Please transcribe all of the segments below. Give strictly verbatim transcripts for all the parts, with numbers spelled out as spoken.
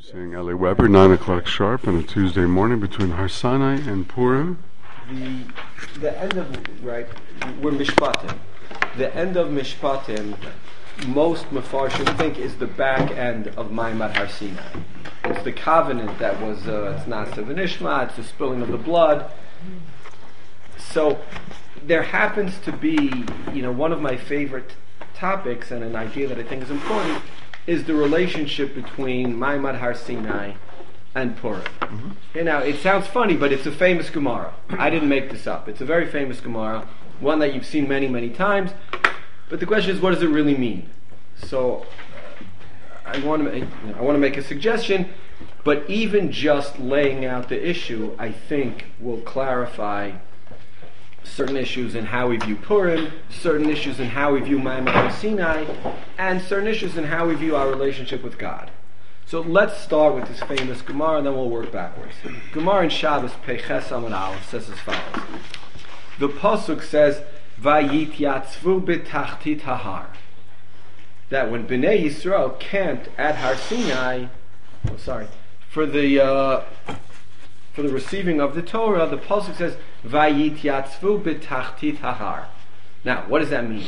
Saying Ellie Weber, nine o'clock sharp on a Tuesday morning between Har Sinai and Purim. The the end of right, we're Mishpatim. The end of Mishpatim, most Mefarshim think is the back end of Maimad Har Sinai. It's the covenant that was uh, it's Nasa v'Nishma, it's the spilling of the blood. So there happens to be, you know, one of my favorite topics and an idea that I think is important is the relationship between Maimad Har Sinai and Purim. Mm-hmm. You know, it sounds funny, but it's a famous Gemara. I didn't make this up. It's a very famous Gemara, one that you've seen many, many times. But the question is, what does it really mean? So, I want to make, you know, I want to make a suggestion, but even just laying out the issue, I think, will clarify certain issues in how we view Purim, certain issues in how we view Maimad Har Sinai, and certain issues in how we view our relationship with God. So let's start with this famous Gemara, and then we'll work backwards. Gemara in Shabbos, Peches Amud Aleph, says as follows. The Pasuk says, Vayityatzvu b'tachtit hahar. That when Bnei Yisrael camped at Har Sinai, oh, sorry, for the uh, for the receiving of the Torah, the Pasuk says, Vayityatzvu b'tachtit hahar. Now, what does that mean?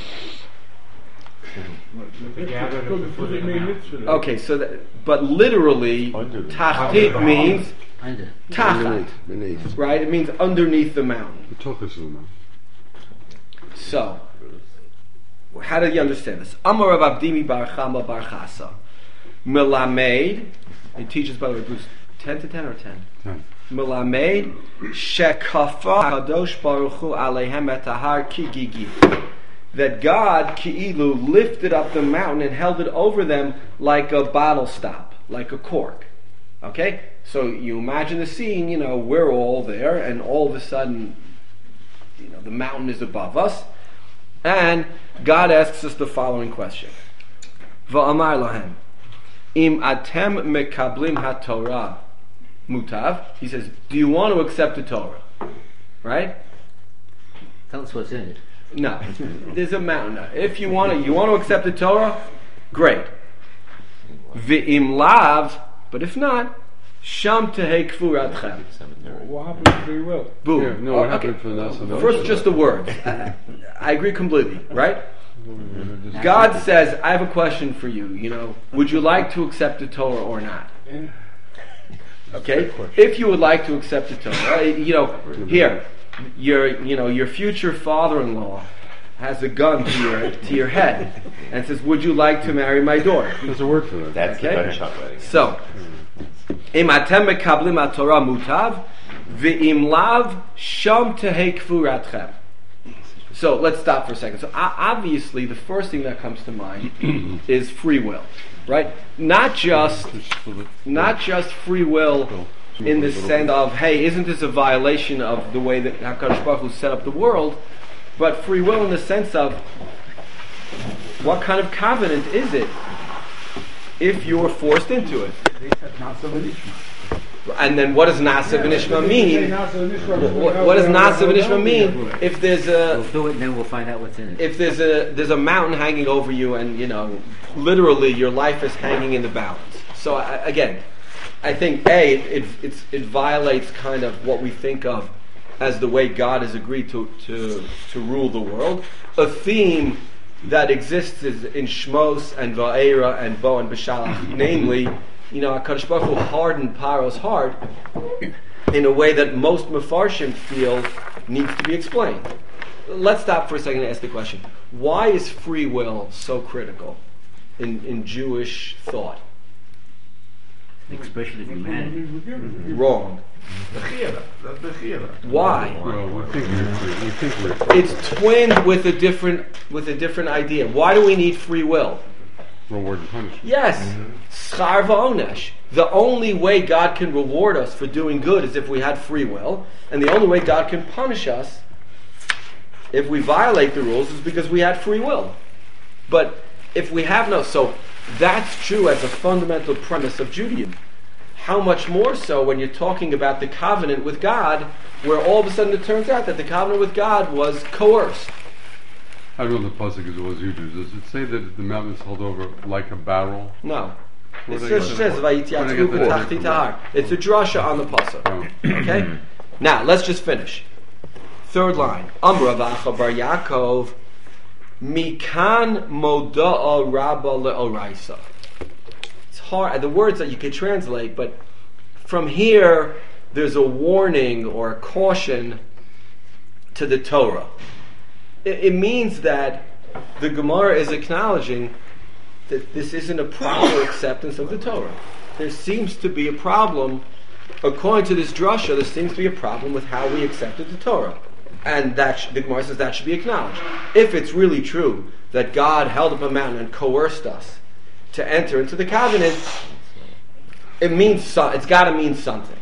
Okay, so that, but literally, tachtit means tachat, right? It means underneath the mountain. So, how do you understand this? Amar Rav Abdimi bar Chama bar Chasa, Melamed. It teaches, by the way, Bruce, ten to ten or ten. Ten. Melamed shekafa Kadosh Baruch Hu aleihem et ahar ki gigi. That God, Ki'ilu, lifted up the mountain and held it over them like a bottle stop, like a cork. Okay? So you imagine the scene, you know, we're all there, and all of a sudden, you know, the mountain is above us, and God asks us the following question. Va'amar lahem, im atem mekablim ha-Torah mutav. He says, do you want to accept the Torah? Right? Tell us what's in it. No, there's a mountain. If you want to, you want to accept the Torah, great. V'im lav, but if not, sham tehei kfuratchem. What happened to free will? Boom. Yeah, no, oh, what okay. happened for Nasa? First, just the words. I, I agree completely. Right? God says, "I have a question for you. You know, would you like to accept the Torah or not?" Okay. If you would like to accept the Torah, you know, here. Your, you know, your future father-in-law has a gun to your to your head and says, "Would you like to marry my daughter?" There's a word for that. That's okay? the gunshot wedding. So, im atem mekablim Torah mutav, ve'im lav sham tehei kfuratchem. So let's stop for a second. So uh, obviously, the first thing that comes to mind is free will, right? Not just not just free will. In the sense of, hey, isn't this a violation of the way that HaKadosh Baruch Hu set up the world? But free will in the sense of, what kind of covenant is it if you're forced into it? And then what does Nasa v'Nishma mean? What, what does Nasa v'Nishma mean if there's a... We'll do it and then we'll find out what's in it. If there's a there's a mountain hanging over you and, you know, literally your life is hanging in the balance. So, I, again... I think A, it, it it's, it violates kind of what we think of as the way God has agreed to, to to rule the world. A theme that exists is in Shmos and Va'era and Bo and Beshalach. Namely, you know, HaKadosh Baruch Hu hardened Paro's heart in a way that most Mefarshim feel needs to be explained. Let's stop for a second and ask the question: why is free will so critical in, in Jewish thought? The expression of humanity. Wrong. Why? Well, we think we're, we think we're It's twinned with a different with a different idea. Why do we need free will? reward and punishment. Yes, schar v'onesh. The only way God can reward us for doing good is if we had free will, and the only way God can punish us if we violate the rules is because we had free will. But if we have no, so that's true as a fundamental premise of Judaism. How much more so when you're talking about the covenant with God, where all of a sudden it turns out that the covenant with God was coerced. I don't know the pasuk as well as you do. Does it say that the mountain is held over like a barrel? No. Where It they just get says the- where they Vayityatzvu get the- b'tachti tahar. It's a drasha on the pasuk. Oh. Okay? Now, let's just finish. Third line. Amra v'acha bar Yaakov mikan moda'a rabba le'oraisa. It's hard. The words that you could translate, but from here, there's a warning or a caution to the Torah. It, it means that the Gemara is acknowledging that this isn't a proper acceptance of the Torah. There seems to be a problem, according to this drasha, there seems to be a problem with how we accepted the Torah. And that sh- the Gemara says that should be acknowledged. If it's really true that God held up a mountain and coerced us to enter into the covenant, it means so- it's got to mean something.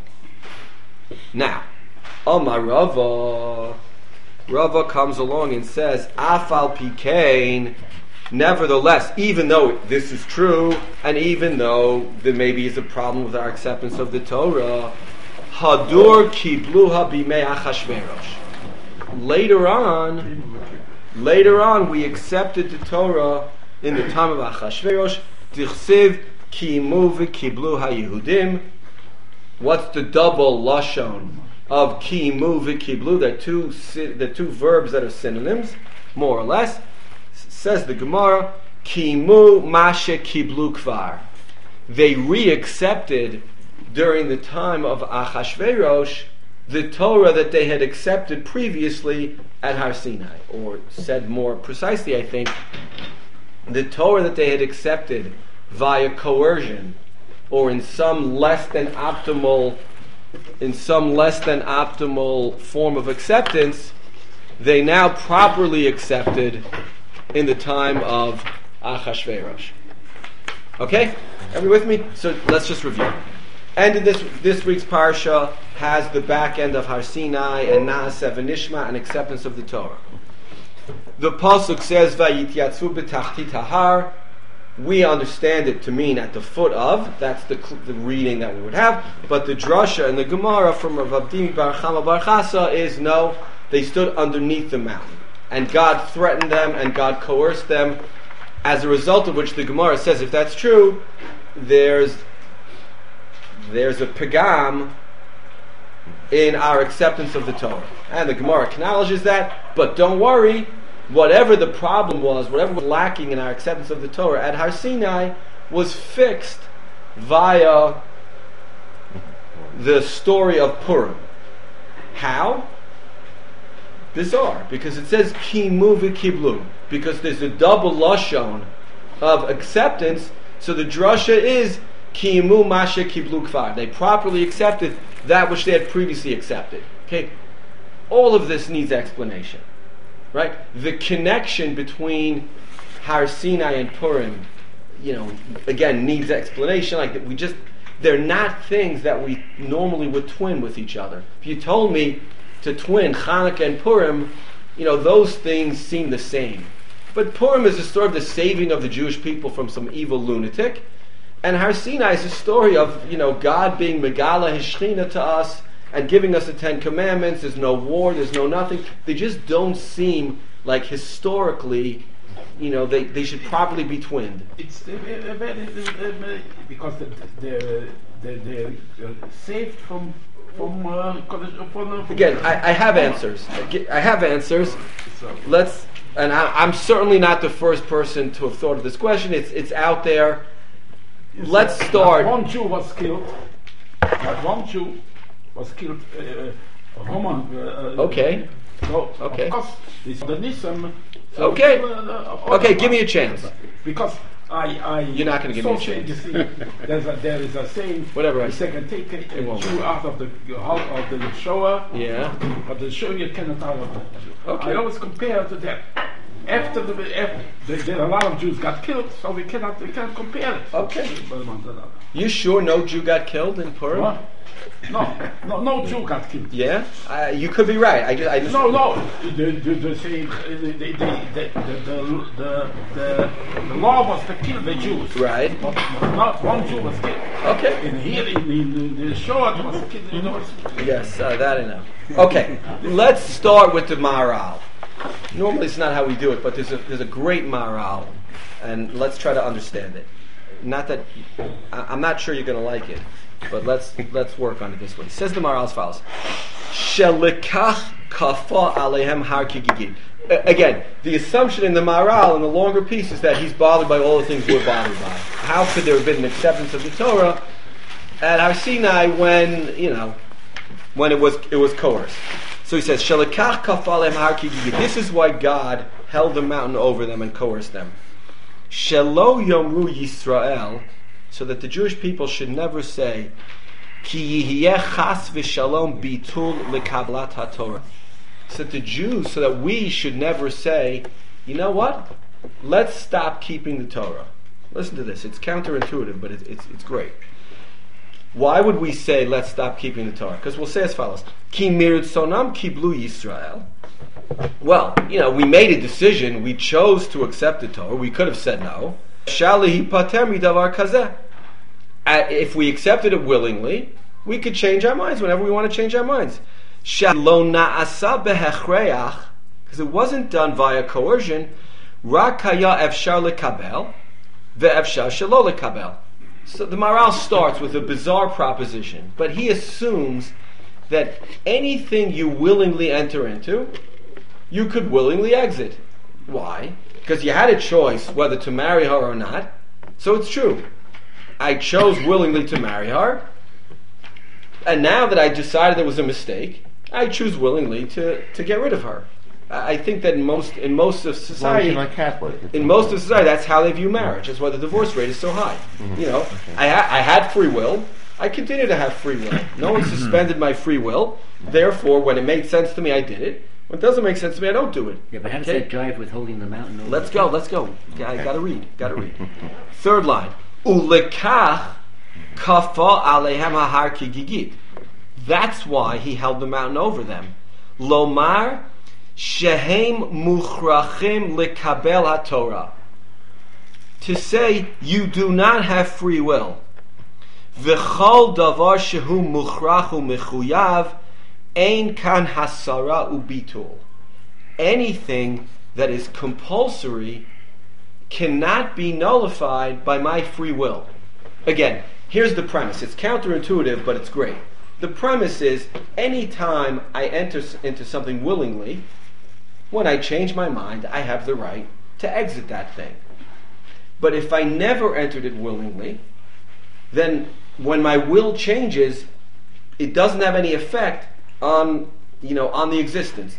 Now, Omar Rava, Rava comes along and says, Afal Pikain, nevertheless, even though this is true, and even though there maybe is a problem with our acceptance of the Torah, Hadur Kibluha Bimei Achashverosh. Later on, later on, we accepted the Torah in the time of Achashverosh. Dichsiv Kimu v'Kiblu HaYehudim. What's the double lashon of Kimu v'Kiblu? They're two, the two verbs that are synonyms, more or less. Says the Gemara, Kimu Mashe Kiblu Kvar. They re-accepted during the time of Achashverosh the Torah that they had accepted previously at Har Sinai, or said more precisely, I think, the Torah that they had accepted via coercion, or in some less than optimal, in some less than optimal form of acceptance, they now properly accepted in the time of Achashverosh. Okay, are we with me? So let's just review. End of this this week's parsha has the back end of Har Sinai and Naaseh v'Nishma and acceptance of the Torah. The pasuk says Vayityatzu b'tachti tahar. We understand it to mean at the foot of. That's the the reading that we would have. But the drasha and the Gemara from Rav Avdimi Bar Chama Bar Chasa is no. They stood underneath the mountain, and God threatened them, and God coerced them. As a result of which, the Gemara says, if that's true, there's there's a pagam in our acceptance of the Torah. And the Gemara acknowledges that, but don't worry, whatever the problem was, whatever was lacking in our acceptance of the Torah at Har Sinai was fixed via the story of Purim. How? Bizarre, because it says Kimu v'Kiblu, because there's a double lashon of acceptance, so the drasha is Kimu Mashe Kiblu Kvar. They properly accepted that which they had previously accepted. Okay, all of this needs explanation, right? The connection between Har Sinai and Purim, you know, again needs explanation. Like that, we just they're not things that we normally would twin with each other. If you told me to twin Hanukkah and Purim, you know, those things seem the same. But Purim is a story of the saving of the Jewish people from some evil lunatic. And Har Sinai is a story of, you know, God being Megala His Shechina to us and giving us the Ten Commandments. There's no war, there's no nothing. They just don't seem like historically, you know, they, they should properly be twinned. It's uh, uh, very, uh, uh, because they're, they're, they're uh, saved from from, uh, from uh, Again, I, I have answers. I have answers. Let's, and I, I'm certainly not the first person to have thought of this question. It's it's out there. Let's start. That one Jew was killed. That one Jew was killed. Uh, uh, Roman. Uh, Okay. So, Okay. of course, this the Nissan. So, Okay. uh, uh, Okay, give me a chance. Because I, I. You're not gonna give me a so chance. You see, there's a, there is a saying. Whatever I You say. can take a, a It won't Jew work. out of the out of the shower. Yeah. But the show you cannot out of the. Okay. I always compare to that. After the, after the, there a lot of Jews got killed, so we cannot we can't compare it. Okay. You sure no Jew got killed in Purim? What? No, no, no Jew got killed. Yeah, uh, you could be right. I just, I just No, no. The the the same the the the the the, the, the, the law was to kill the Jews. Right. But not one Jew was killed. Okay. And here in, in, in the shore it was killed. You know. Yes, uh, that I know. Okay, let's start with the Maharal. Normally it's not how we do it, but there's a there's a great Maharal, and let's try to understand it. not that I, I'm not sure you're going to like it, but let's let's work on it this way. Says the Maharal as follows: Shelikach kafa alehem har kigigid. Again, the assumption in the Maharal in the longer piece is that he's bothered by all the things we're bothered by. How could there have been an acceptance of the Torah at Har Sinai when, you know, when it was it was coerced? So he says, "Shalakach kafalem har kigigid." This is why God held the mountain over them and coerced them. Shelo yomru Yisrael, so that the Jewish people should never say, "Ki yihiyeh chas v'shalom bitul lekablat haTorah." So that the Jews, so that we should never say, you know what? Let's stop keeping the Torah. Listen to this. It's counterintuitive, but it's it's, it's great. Why would we say let's stop keeping the Torah? Because we'll say as follows: Ki mirtzonam kiblu Yisrael. Well, you know, we made a decision. We chose to accept the Torah. We could have said no. Shalihi pater midavar kazeh. If we accepted it willingly, we could change our minds whenever we want to change our minds. Shalo na'asa behechreach, because it wasn't done via coercion. Rak haya efshar lekabel, ve'efshar shelo lekabel. So the Maharal starts with a bizarre proposition, but he assumes that anything you willingly enter into, you could willingly exit. Why? Because you had a choice whether to marry her or not. So it's true. I chose willingly to marry her, and now that I decided it was a mistake, I choose willingly to, to get rid of her. I think that in most in most of society, like Catholic. in most of society, that's how they view marriage. That's why the divorce rate is so high. Mm-hmm. You know, okay. I ha- I had free will. I continue to have free will. No one suspended my free will. Therefore, when it made sense to me, I did it. When it doesn't make sense to me, I don't do it. Yeah, but how does okay? that jive with holding the mountain over? Let's go. Let's go. I gotta read. Gotta read. Third line. Ulekach kafa alehem hahar kigigit. That's why he held the mountain over them. Lomar shehem muchrachim lekabel haTorah. To say you do not have free will. V'chol davar shehu muchrach u'mechuyav ein kan hasara ubitul. Anything that is compulsory cannot be nullified by my free will. Again, here's the premise. It's counterintuitive, but it's great. The premise is, any time I enter into something willingly, when I change my mind, I have the right to exit that thing. But if I never entered it willingly, then when my will changes, it doesn't have any effect on, you know, on the existence.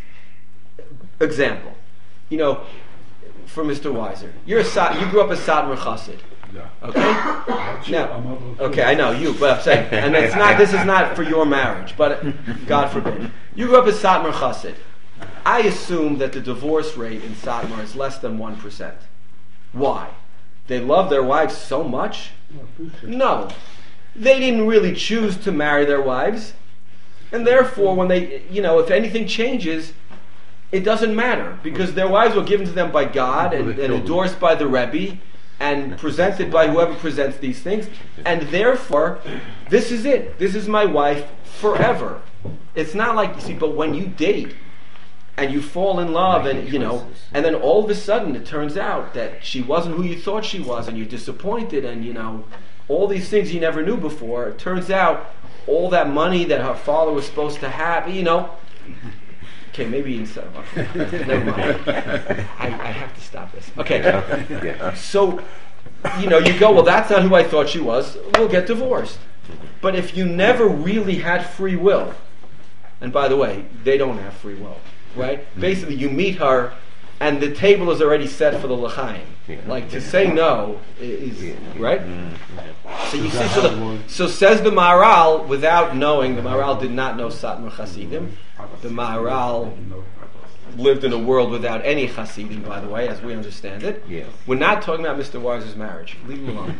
Example, you know, for Mister Weiser, you're a Sa- you grew up a Satmar Chassid. Yeah. Okay. Now, okay, I know you, but I'm saying, and it's not. This is not for your marriage, but God forbid, you grew up as Satmar Chassid. I assume that the divorce rate in Satmar is less than one percent. Why? They love their wives so much? No, they didn't really choose to marry their wives, and therefore, when they, you know, if anything changes, it doesn't matter because their wives were given to them by God and, and endorsed by the Rebbe. And presented by whoever presents these things, and therefore, this is it. This is my wife forever. It's not like, you see, but when you date and you fall in love, and you know, and then all of a sudden it turns out that she wasn't who you thought she was, and you're disappointed, and you know, all these things you never knew before. It turns out all that money that her father was supposed to have, you know. Okay, maybe instead of never mind. I, I have to stop this. Okay, so you know, you go, well, that's not who I thought she was. We'll get divorced. But if you never really had free will, and by the way, they don't have free will, right? Basically, you meet her, and the table is already set for the l'chaim. Like to say no is right. So you see, so, the, so says the Maharal without knowing. The Maharal did not know Satmar Chasidim. The Maharal lived in a world without any Hasidim, by the way, as we understand it. Yeah. We're not talking about Mister Weiser's marriage. Leave him alone.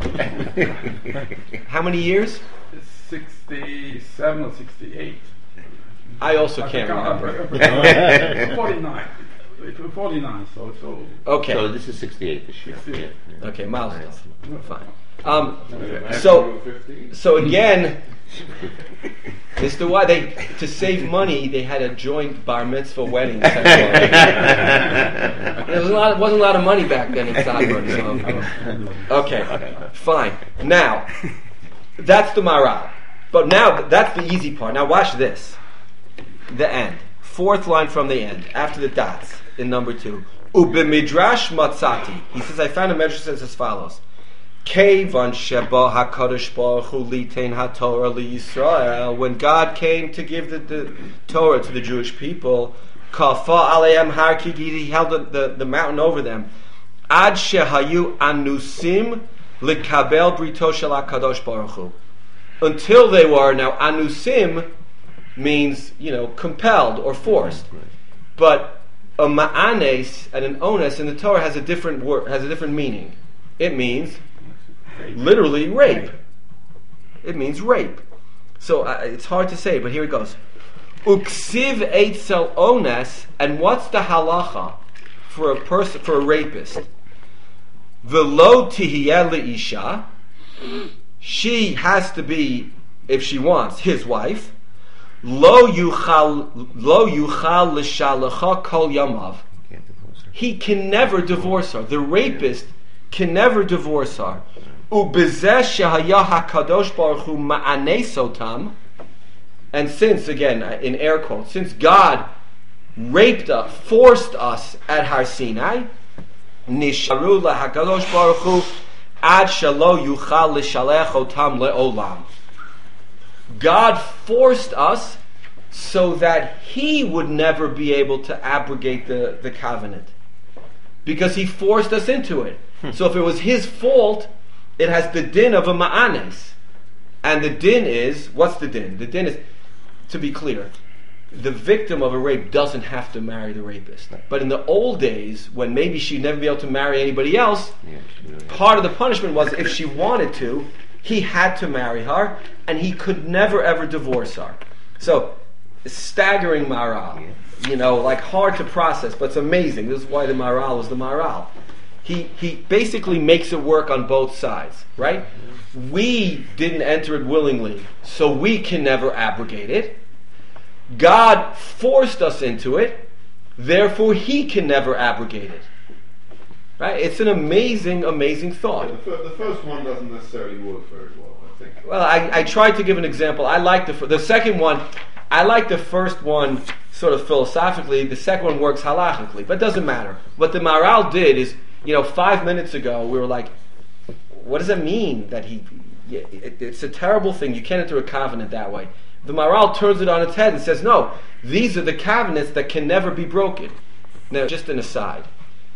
How many years? sixty-seven or sixty-eight. I also I can't remember. forty-nine. forty-nine, so, so... Okay. So this is sixty-eight this year. sixty-eight. Yeah. Okay, milestone. Fine. Um, so, so again, Mister Why they to save money they had a joint bar mitzvah wedding ceremony. There was a lot, wasn't a lot of money back then in Sodom. So. Okay, fine. Now that's the Maral. But now that's the easy part. Now watch this. The end. Fourth line from the end, after the dots in number two. Ubimidrash matzati. He says, I found a medrash that says as follows. Kevan sheba hakadosh baruch hu litein haTorah liYisrael. When God came to give the, the Torah to the Jewish people, kafa aleim har kigid, he held the, the, the mountain over them. Ad shehayu anusim likabel brito shel hakadosh baruch hu. Until they were, now anusim means, you know, compelled or forced. But a ma'anes and an onus in the Torah has a different word, has a different meaning. It means literally rape. It means rape. So uh, it's hard to say, but here it goes. Uksiv eitzel ones, and what's the halacha for a person, for a rapist? Velo tihiyeh leisha. She has to be, if she wants, his wife. Lo yuchal lo yuchal l'shalacha kol yamav. He can never divorce her. The rapist can never divorce her. Ubezeh shehaya hakadosh baruch hu ma'anesotam. And since, again, in air quotes, since God raped us, forced us at Har Sinai, nisharu lahakadosh baruch hu ad shelo yuchal l'shalech otam le'olam. God forced us so that He would never be able to abrogate the, the covenant. Because He forced us into it. Hmm. So if it was His fault, it has the din of a ma'anes. And the din is, what's the din? The din is, to be clear, the victim of a rape doesn't have to marry the rapist. But in the old days, when maybe she'd never be able to marry anybody else, part of the punishment was if she wanted to, he had to marry her, and he could never ever divorce her. So, staggering Maral, you know, like hard to process, but it's amazing. This is why the Maral is the Maral. He he basically makes it work on both sides, right? We didn't enter it willingly, so we can never abrogate it. God forced us into it, therefore He can never abrogate it. Right? It's an amazing, amazing thought. The, fir- the first one doesn't necessarily work very well, I think. Well, I, I tried to give an example. I like the the second one. I like the first one sort of philosophically. The second one works halachically, but it doesn't matter. What the Maral did is, you know, five minutes ago we were like, what does it mean that he? It, it's a terrible thing. You can't enter a covenant that way. The Maral turns it on its head and says, no, these are the covenants that can never be broken. Now, just an aside.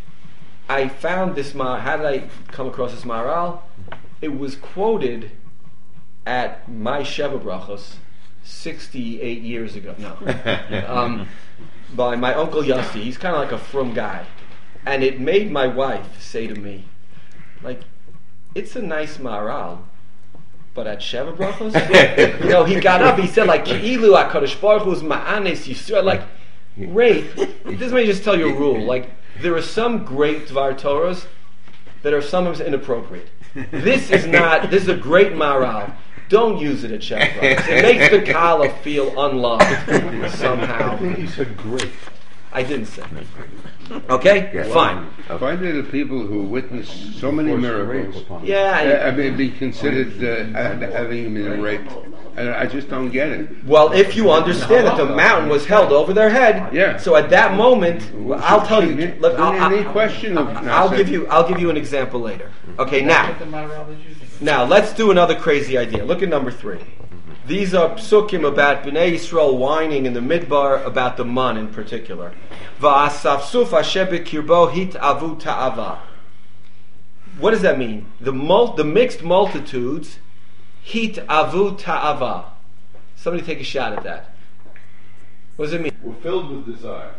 I found this Maral. How did I come across this Maral? It was quoted at my Sheva Brachos sixty-eight years ago. No, um, by my uncle Yossi. He's kind of like a frum guy, and it made my wife say to me, "Like, it's a nice Maral, but at Sheva Brachos, you know, he got up. He said, like, Ki'ilu HaKadosh Baruch Hu's Ma'anes Yisrael. Like, rape. This may just tell you a rule. Like, there are some great Dvar Torahs that are sometimes inappropriate. This is not, this is a great Maral. Don't use it at Sheva Brachos. It makes the Kala feel unloved somehow. I think you said great. I didn't say. Okay? Yes. Fine. Why do the people who witness so many miracles, Yeah. uh, I, I mean, be considered uh, having been raped? And I just don't get it. well, if you understand that the mountain was held over their head, Yeah. so at that moment, I'll tell you. Isn't Look, I'll, any I'll- question of I'll give you. I'll give you an example later. Okay, now, What the Maral is using. now let's do another crazy idea. Look at number three. These are psukim about Bnei Yisrael whining in the midbar about the man in particular. Va'asafsuf asher b'kirbo hit'avu ta'ava. What does that mean? The mul- the mixed multitudes hit'avu ta'ava. Somebody take a shot at that. What does it mean? We're filled with desire.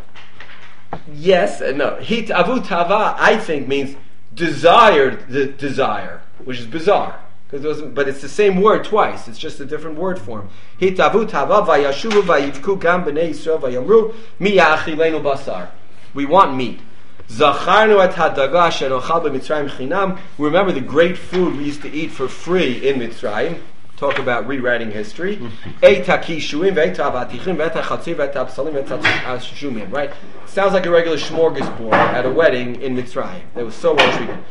Yes and no. Hit'avu ta'ava, I think, means desired the desire, which is bizarre. Because it wasn't, but it's the same word twice. It's just a different word form. Hitavu tava vayashuvu vayivku gam b'nei Yisrael vayamru mi ya'achilenu basar. We want meat. Zacharnu et hadaga asher ochal b'Mitzrayim chinam. Remember the great food we used to eat for free in Mitzrayim. talk about rewriting history. Right? Sounds like a regular smorgasbord at a wedding in Mitzrayim. They were so well treated.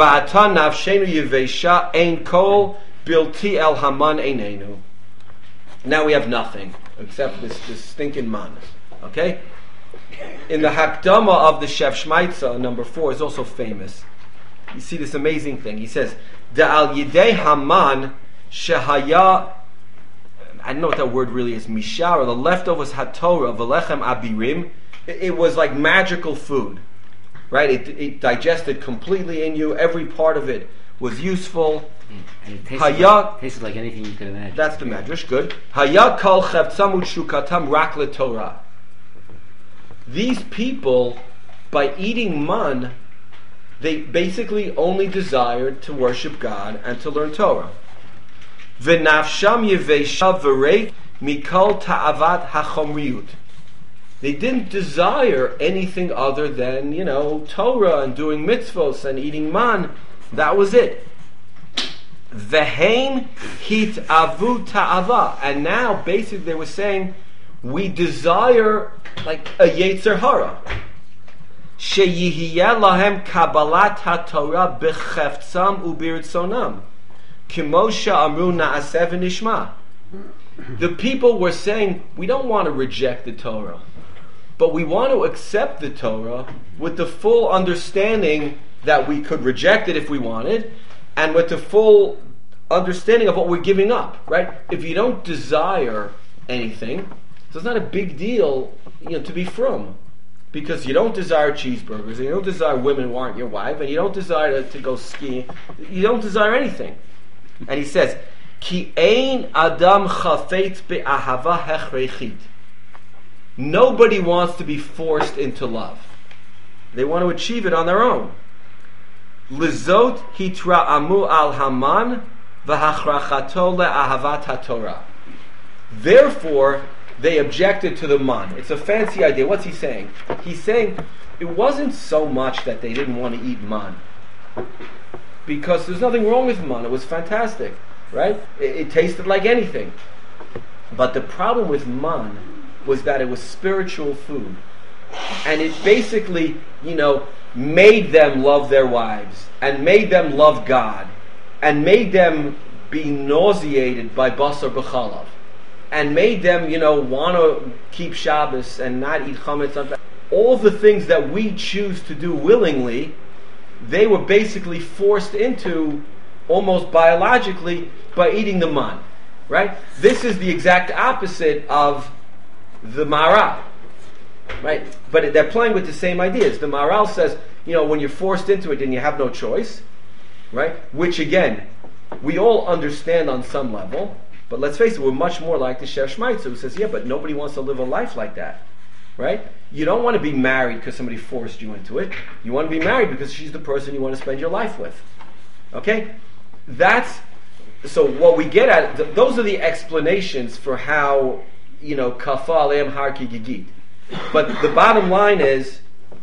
Now we have nothing except this, this stinking man. Okay? In the Hakdama of the Shef Shmaitza, number four, is also famous. You see this amazing thing. He says, Da'al Yidei Haman Shehaya, I don't know what that word really is, Mishar, or the leftovers HaTorah, V'lechem Abirim. It, it was like magical food. Right? It, it digested completely in you. Every part of it was useful. And it tasted, Haya, like, tasted like anything you could imagine. That's the Medrash, good. Haya kol chevtzam u'shukatam rak leTorah. These people, by eating man, they basically only desired to worship God and to learn Torah. V'nafsham yevesha v'reit mikol ta'avat hachomriut. They didn't desire anything other than, you know, Torah and doing mitzvos and eating man. That was it. Veheim hit avu ta'ava. And now, basically, they were saying, we desire like a Yetzer Hara. Sheyihiyeh lahem kabbalat haTorah b'cheftzam u'birtzonam. Kimosha amru na'aseh v'nishma. The people were saying, we don't want to reject the Torah, but we want to accept the Torah with the full understanding that we could reject it if we wanted, and with the full understanding of what we're giving up, right? If you don't desire anything, so it's not a big deal, you know, to be frum, because you don't desire cheeseburgers, and you don't desire women who aren't your wife, and you don't desire to, to go skiing. You don't desire anything. And he says, Ki ein adam chafetz be'ahava hechrechit. Nobody wants to be forced into love. They want to achieve it on their own. Lizot hitra'amu al Haman v'hachrachato le'ahavat haTorah. Therefore, they objected to the man. It's a fancy idea. What's he saying? He's saying it wasn't so much that they didn't want to eat man, because there's nothing wrong with man. It was fantastic, right? It, it tasted like anything. But the problem with man was that it was spiritual food, and it basically, you know, made them love their wives, and made them love God, and made them be nauseated by basar b'chalav, and made them, you know, want to keep Shabbos and not eat chametz. All the things that we choose to do willingly, they were basically forced into almost biologically by eating the man, right? This is the exact opposite of the Maharal, right? But they're playing with the same ideas. The Maharal says, you know, when you're forced into it, then you have no choice, right? Which again, we all understand on some level, but let's face it, we're much more like the Shef Shmaitza, who says, yeah, but nobody wants to live a life like that, right? You don't want to be married because somebody forced you into it. You want to be married because she's the person you want to spend your life with. Okay? That's, so what we get at, th- those are the explanations for how, you know, kafa aleim har ki gigit. But the bottom line is,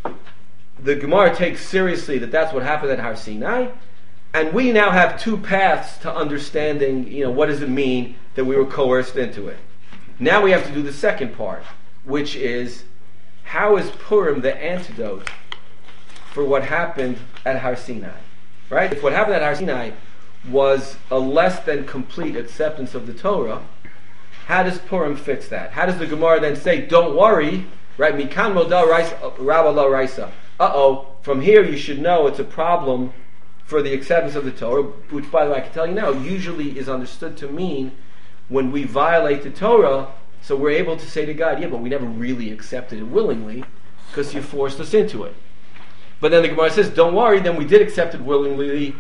the Gemara takes seriously that that's what happened at Har Sinai, and we now have two paths to understanding, you know, what does it mean that we were coerced into it. Now we have to do the second part, which is, how is Purim the antidote for what happened at Har Sinai? Right? If what happened at Har Sinai was a less than complete acceptance of the Torah, how does Purim fix that? How does the Gemara then say, don't worry, right? Mikan modal rabba lo raisa. Uh-oh, from here you should know it's a problem for the acceptance of the Torah, which, by the way, I can tell you now, usually is understood to mean when we violate the Torah, so we're able to say to God, yeah, but we never really accepted it willingly because you forced us into it. But then the Gemara says, don't worry, then we did accept it willingly.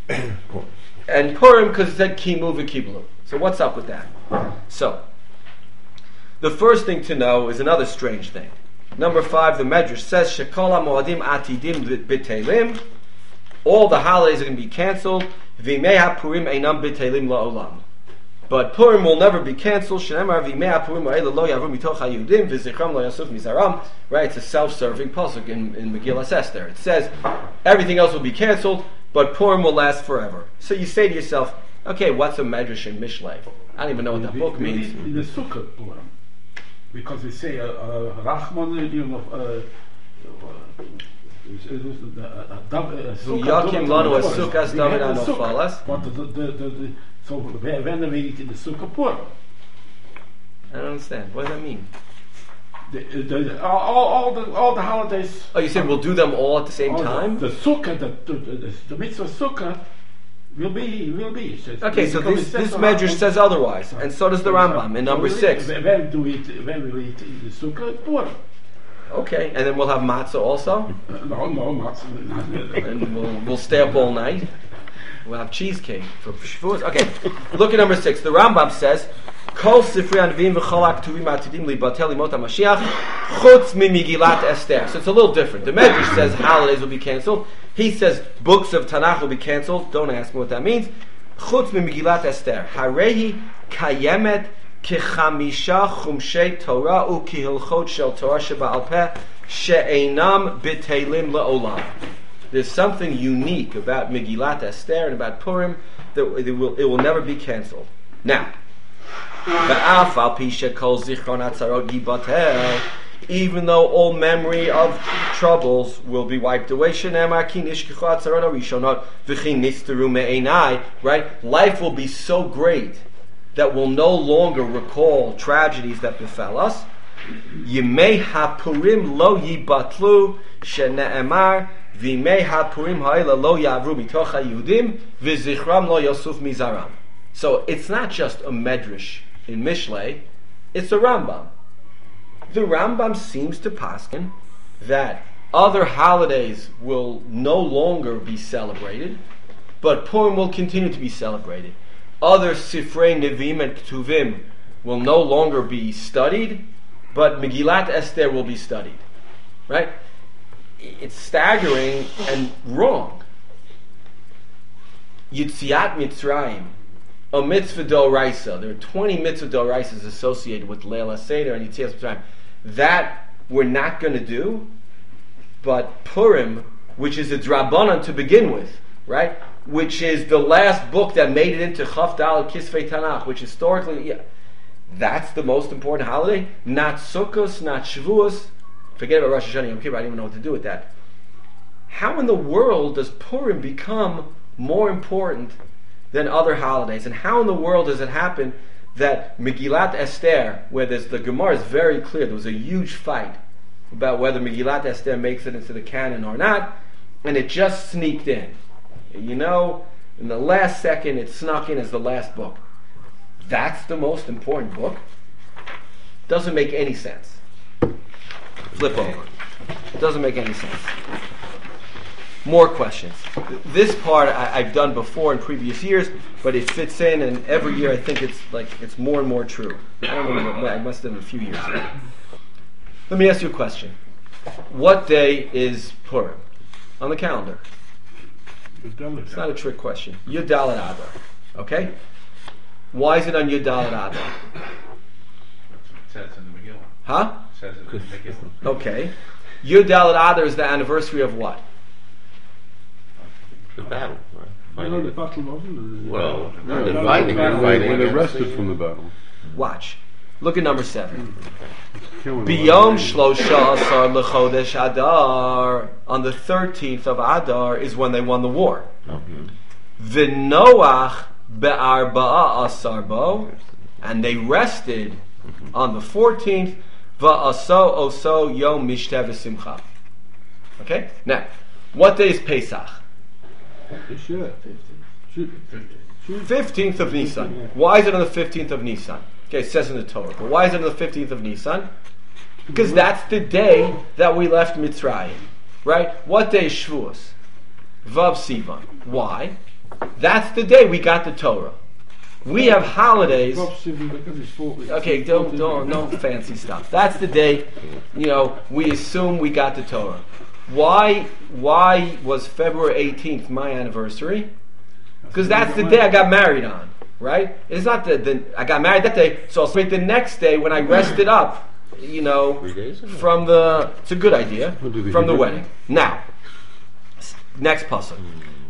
And Purim, because it said kimu v'kiblu. So what's up with that? So, the first thing to know is another strange thing. Number five, the Medrash says, Shekol ha'moadim atidim b'telim. All the holidays are going to be canceled. V'imei ha'purim einam b'telim la'olam. But Purim will never be canceled. Shenemar v'imei ha'purim ha'ela lo yavru mitoch ha'yudim v'zichram lo yasuf mizaram. Right? It's a self-serving pasuk in, in Megillas Esther. It says everything else will be canceled, but Purim will last forever. So you say to yourself, Okay, what's a medrash in Mishlei? I don't even know what that We- book we means. read in the Sukkot Purim, because we say uh, uh, Rachman, you know, uh, uh, it was the, uh, Dav- uh, Sukkot Yakim Purim lanu was- es Sukkos we David had the ano Sukkot, falas. But the, the, the, the, so when when we read in the Sukkot Purim, I don't understand. What does that mean? the, the, all, all, all the all the holidays. Oh, you said we'll do them all at the same all time? The, the Sukkah, the, the, the, the mitzvah Sukkah will be will be. It says- Okay, so because this it says this so medrash Rachman- says otherwise, and so does the Rambam in number So we- six. When do we when we read in the Sukkah Purim? Okay, and then we'll have matzah also, Uh, no, no, not. and we'll we'll stay up all night. We'll have cheesecake for Shavuos. Okay, look at number six. The Rambam says, "Kol sifrei anvim v'cholak tuvim atidim libatel limot HaMashiach chutz mimigillat Esther." So it's a little different. The Medrash says holidays will be canceled. He says books of Tanakh will be canceled. Don't ask me what that means. Chutz mimigillat Esther. Harehi kayemet kechamisha chumshei Torah ukihilchot shel Torah sheba'al peh she'einam bitelim le'olam. There's something unique about Megillat Esther and about Purim that it will, it will never be canceled. Now, even though all memory of troubles will be wiped away, right? Life will be so great that we'll no longer recall tragedies that befell us. Yimei HaPurim lo yibatlu shene'emar V'imei ha'purim ha'ila lo ya'avru mitoch ha'Yehudim v'zichram lo yosuf mizaram. So it's not just a medrash in Mishlei, it's a Rambam. The Rambam seems to paskin that other holidays will no longer be celebrated, but Purim will continue to be celebrated. Other Sifrei Nevi'im and Ketuvim will no longer be studied, but Megillat Esther will be studied. Right? It's staggering and wrong. Yitziat Mitzrayim, a mitzvah d'oraisa. There are twenty mitzvah d'oraisas associated with Leil HaSeder and Yitziat Mitzrayim. That we're not going to do, but Purim, which is a drabanan to begin with, right? Which is the last book that made it into Chaf Dal Kisvei Tanakh, which historically, yeah, that's the most important holiday. Not Sukkos, not Shavuos. Forget about Rosh Hashanah and Yom Kippur. I don't even know what to do with that. How in the world does Purim become more important than other holidays? And how in the world does it happen that Megillat Esther, where there's, the Gemara is very clear, there was a huge fight about whether Megillat Esther makes it into the canon or not, and it just sneaked in. You know, in the last second, it snuck in as the last book. That's the most important book? Doesn't make any sense. Flip over. It doesn't make any sense. More questions. This part I, I've done before in previous years, but it fits in, and every year I think it's like it's more and more true. I don't know. I must have done it a few years ago. Let me ask you a question. What day is Purim on the calendar? It's not a trick question. Yud Dalet Adar. Okay. Why is it on Yud Dalet Adar? It says in the Megillah. Huh? It says in the Megillah. Okay. Yud Dalet Adar is the anniversary of what? The battle, right? You know, the battle wasn't. Well, No, the the fighting, battle the fighting when they against rested the- from the battle. Watch. Look at number seven. Killing Biyom them. Shlosha Asar L'Chodesh Adar. On the thirteenth of Adar is when they won the war. V'Noach Be'arba'a Asar Bo. And they rested on the fourteenth. Va'aso Oso Yom Mishteh V'Simcha. Okay? Now, what day is Pesach? This year. Shoot. fifteenth of Nisan. Why is it on the fifteenth of Nisan? Okay, it says in the Torah. But why is it on the fifteenth of Nisan? Because that's the day that we left Mitzrayim. Right? What day is Shavuos? Vav Sivan. Why? That's the day we got the Torah. We have holidays. Okay, don't, don't, no fancy stuff. That's the day, you know, we assume we got the Torah. Why, why was February eighteenth my anniversary? Because that's the day I got married on, right? It's not the, the I got married that day, so I'll celebrate the next day when I rested up, you know, from the. It's a good idea We'll do the from the Hebrew. wedding. Now, s- next puzzle.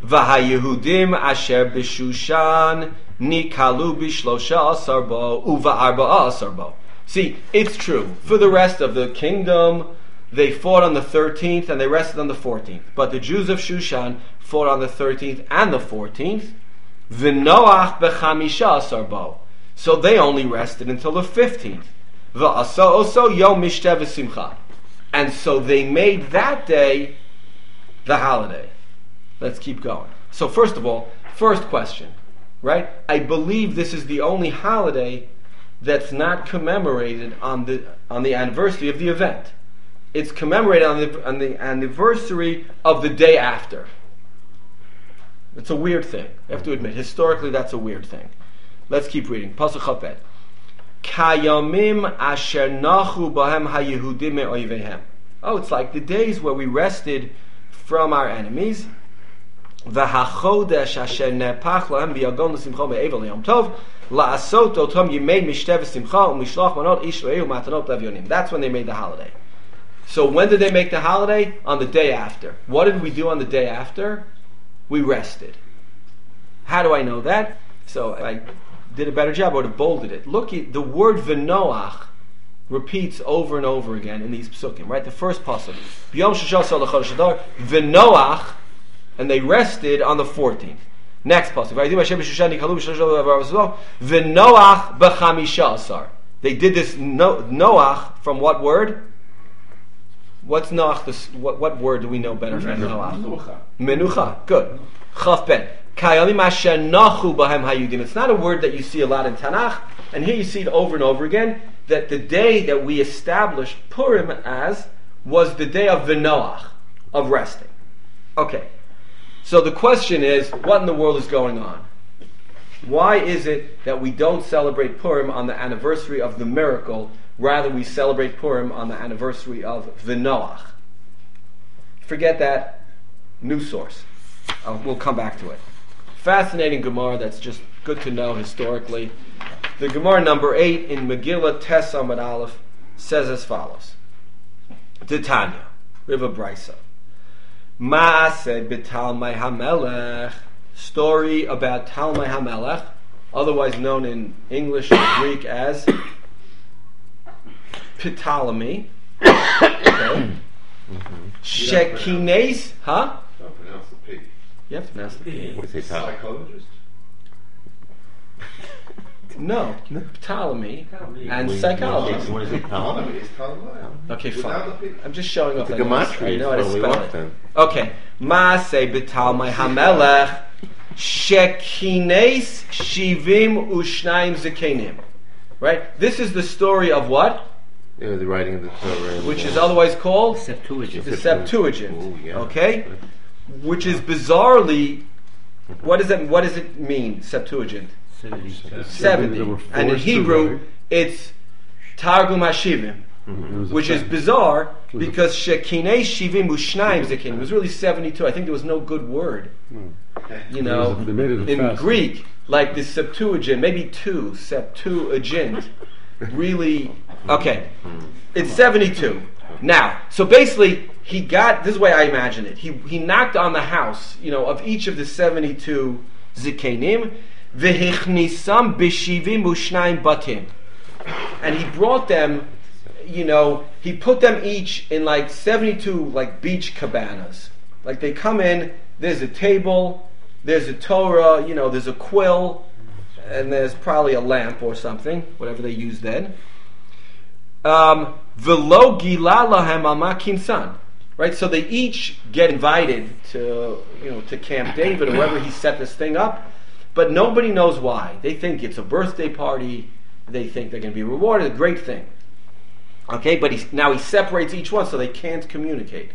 V'hayehudim asher b'Shushan nikalu b'shlosha asar bo uva arba'a asar bo. See, it's true. For the rest of the kingdom, they fought on the thirteenth and they rested on the fourteenth. But the Jews of Shushan fought on the thirteenth and the fourteenth. V'noach b'chamisha asar bo. So they only rested until the fifteenth. V'asa also yom mishteh v'simcha. And so they made that day the holiday. Let's keep going. So first of all, first question, right? I believe this is the only holiday that's not commemorated on the on the anniversary of the event. It's commemorated on the on the anniversary of the day after. It's a weird thing. I have to admit, historically, that's a weird thing. Let's keep reading. Pasuk Chafet. Kayamim asher nachu bahem haYehudim me'oivehem. Oh, it's like the days where we rested from our enemies. V'hachodesh asher nepach lahem b'yagon l'simcha me'evel l'yom tov la'asot otom yimei mishteh v'simcha u'mishlach manot ish le'eu matanot levyonim. That's when they made the holiday. So when did they make the holiday? On the day after. What did we do on the day after? We rested. How do I know that? So I did a better job. I would have bolded it. Look, the word v'noach repeats over and over again in these psukim. Right, the first pasuk, B'yom sheshasar l'chodesh adar v'noach, and they rested on the fourteenth. Next pasuk, v'noach b'chamisha asar. They did this no, Noach from what word? What's Noach? This, what, what word do we know better than Noach? Menucha. Menucha. Good. Chaf ben. Kayamim asher nachu bahem hayudim. It's not a word that you see a lot in Tanakh, and here you see it over and over again, that the day that we established Purim as was the day of V'noach, of resting. Okay. So the question is, what in the world is going on? Why is it that we don't celebrate Purim on the anniversary of the miracle, rather we celebrate Purim on the anniversary of V'noach? Forget that. New source. Uh, we'll come back to it. Fascinating Gemara that's just good to know historically. The Gemara number eight in Megillah Tes Amud Aleph says as follows. Titania, we have a brisa. Maaseh b'Talmai HaMelech, story about Talmai HaMelech, otherwise known in English and Greek as Ptolemy. Okay. Shekines, huh? Don't pronounce the P. You have to pronounce the P. What's a psychologist? No, Ptolemy and psychologist. What is it called? Ptolemy is Ptolemy. Okay, Without the fine. P. I'm just showing off. The I know how to- gematria I know how to is probably spell off it. then. Okay, Maaseh b'Talmai HaMelech Shekines Shivim Ushnayim Zekenim. Right? This is the story of what? Yeah, the writing of the Torah. Which is otherwise called Septuagint. the Septuagint. Ooh, yeah. Okay? Which is bizarrely, what does that? What does it mean? Septuagint. seventy. Seventy, There were and in forced to Hebrew, write. it's Targum Hashivim, It was a which is fact. bizarre was a- because Shekinei Shivim Ushnaim Zekenim. It was really seventy-two. I think there was no good word. You know, They made it a in fast. Greek, like the Septuagint, maybe two Septuagint. Really, okay. It's seventy-two. Now, so basically, he got, this is the way I imagine it. He he knocked on the house, you know, of each of the seventy-two Zikenim, V'hichnisam b'shivim u'shnayim batim. And he brought them, you know, he put them each in like seventy-two like beach cabanas. Like they come in, there's a table, there's a Torah, you know, there's a quill, and there's probably a lamp or something, whatever they used then. Um, V'lo gila lahem al ma'kinsan. Right, so they each get invited to, you know, to Camp David or wherever he set this thing up, but nobody knows why. They think it's a birthday party. They think they're going to be rewarded. A great thing. Okay, but he, now he separates each one so they can't communicate.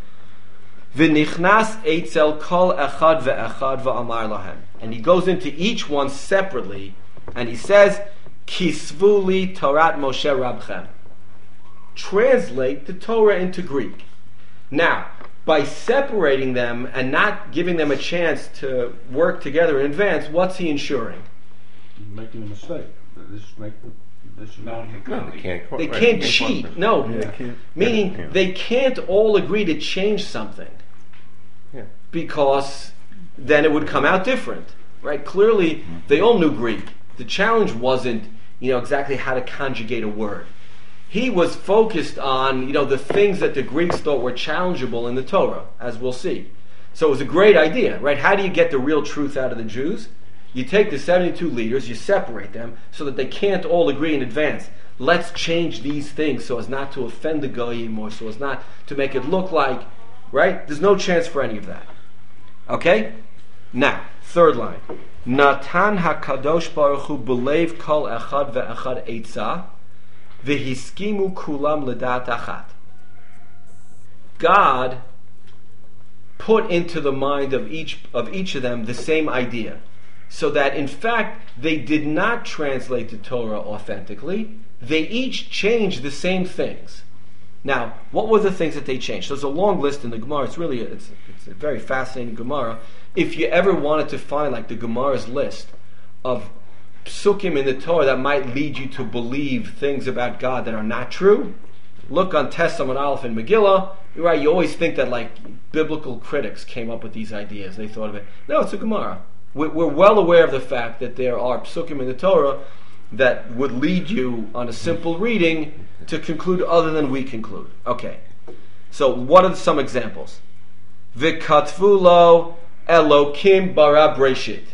V'nichnas eitzel kol echad ve'echad v'amar lahem. And he goes into each one separately, and he says, Kisvuli Torat Moshe Rabchem. Translate the Torah into Greek. Now, by separating them and not giving them a chance to work together in advance, what's he ensuring? Making a mistake. This make this No, you No, can't. they can't. They right, can't they cheat. No. Yeah, can't- Meaning, Yeah. they can't all agree to change something. Yeah. Because then it would come out different, right? Clearly, they all knew Greek. The challenge wasn't, you know, exactly how to conjugate a word. He was focused on, you know, the things that the Greeks thought were challengeable in the Torah, as we'll see. So it was a great idea, right? How do you get the real truth out of the Jews? You take the seventy-two leaders, you separate them so that they can't all agree in advance. Let's change these things so as not to offend the Goyim or so as not to make it look like, right? There's no chance for any of that. Okay? Now, third line. Natan HaKadosh Baruch Hu b'leiv kol echad ve'echad eitzah v'hiskimu kulam l'dat achat. God put into the mind of each of each of them the same idea, so that in fact they did not translate the Torah authentically. They each changed the same things. Now, what were the things that they changed? There's a long list in the Gemara. It's really a, it's, it's a very fascinating Gemara. If you ever wanted to find like the Gemara's list of psukim in the Torah that might lead you to believe things about God that are not true, look on Tesam and Aleph and Megillah. You're right, you always think that like biblical critics came up with these ideas. They thought of it. No, it's a Gemara. We're well aware of the fact that there are psukim in the Torah that would lead you on a simple reading to conclude other than we conclude. Okay. So what are some examples? V'katvu lo Elokim bara breshit.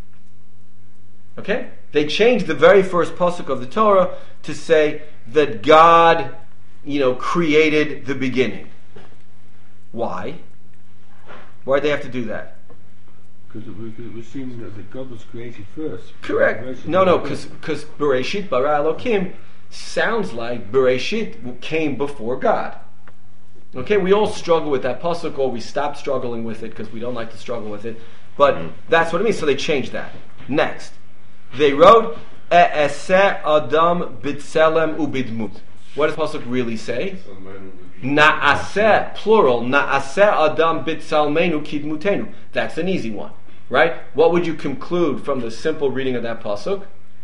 Okay? They changed the very first pasuk of the Torah to say that God, you know, created the beginning. Why? Why did they have to do that? Because it was, it was seen that God was created first. Correct. No, no, because Bereshit, bara Elokim, sounds like Bereshit came before God. Okay, we all struggle with that pasuk, or we stopped struggling with it because we don't like to struggle with it. But that's what it means. So they changed that. Next, they wrote E'eseh Adam B'Tselem Ubidmut. What does pasuk really say? Na'aseh, plural. Na'aseh Adam B'Tsalmenu Kidmutenu. That's an easy one, right? What would you conclude from the simple reading of that pasuk?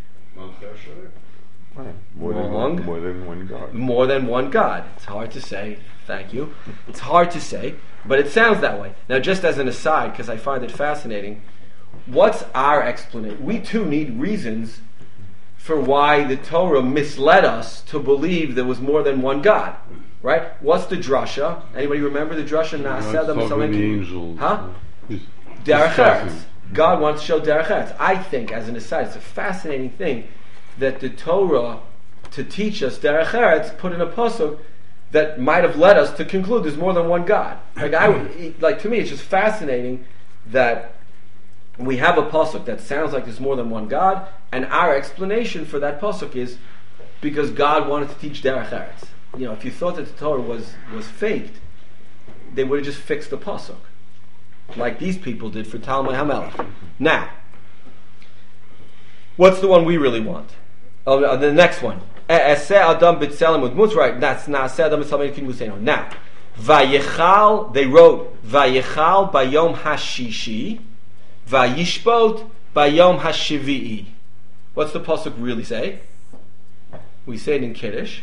More than, Wrong. one, more than one God. More than one God. It's hard to say. Thank you. It's hard to say, but it sounds that way. Now, just as an aside, because I find it fascinating, what's our explanation? We too need reasons for why the Torah misled us to believe there was more than one God. Right? What's the drasha? Anybody remember the drasha? God's talking the angels. Huh? He's Derech Eretz. discussing. God wants to show Derech Eretz. I think, as an aside, it's a fascinating thing that the Torah, to teach us Derech Eretz, put in a pasuk that might have led us to conclude there's more than one God. Like, I, like to me, it's just fascinating that we have a pasuk that sounds like there's more than one God, and our explanation for that pasuk is because God wanted to teach Derech Eretz. You know, if you thought that the Torah was, was faked, they would have just fixed the pasuk, like these people did for Talmud HaMelech. Now, what's the one we really want? Oh, the next one. E'eseh Adam B'Tselem Udmut. Right, that's Na'aseh Adam B'Tselem Udmut. Now, Vayichal, they wrote, Vayichal Bayom HaShishi, Vayishbot Bayom HaShivi'i. What's the pasuk really say? We say it in Kiddush.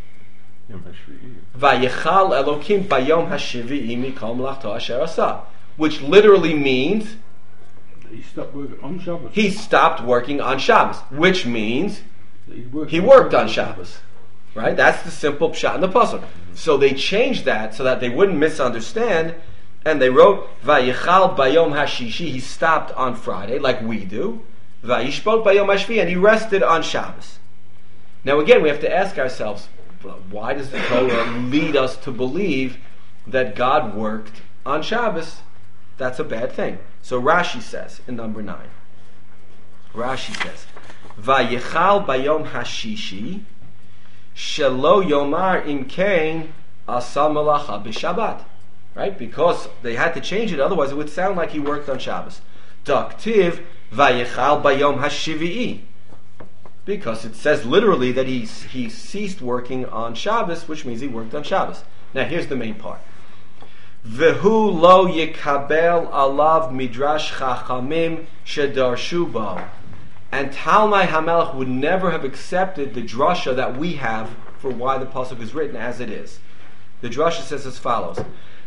Vayichal Elokim Bayom HaShivi'i Mikol Melachto Asher Asa, which literally means He stopped working on Shabbos. he stopped working on Shabbos, which means He worked, he worked on Shabbos. Right? That's the simple pshat in the pasuk. So they changed that so that they wouldn't misunderstand, and they wrote Vayichal Bayom HaShishi. He stopped on Friday, like we do. Vayishbot Bayom HaShvi, and he rested on Shabbos. Now again, we have to ask ourselves, why does the Torah lead us to believe that God worked on Shabbos? That's a bad thing. So Rashi says in number nine. Rashi says, Vayichal Bayom HaShishi Shelo Yomar Im Kein Asa Melacha B'Shabbat. Right? Because they had to change it, otherwise it would sound like he worked on Shabbos. Daktiv Vayichal Bayom HaShivi'i. Because it says literally that he, he ceased working on Shabbos, which means he worked on Shabbos. Now here's the main part. Vehu lo yikabel alav midrash chachamim shedarshu bo. And Talmai HaMelech would never have accepted the drasha that we have for why the pasuk is written as it is. The drasha says as follows: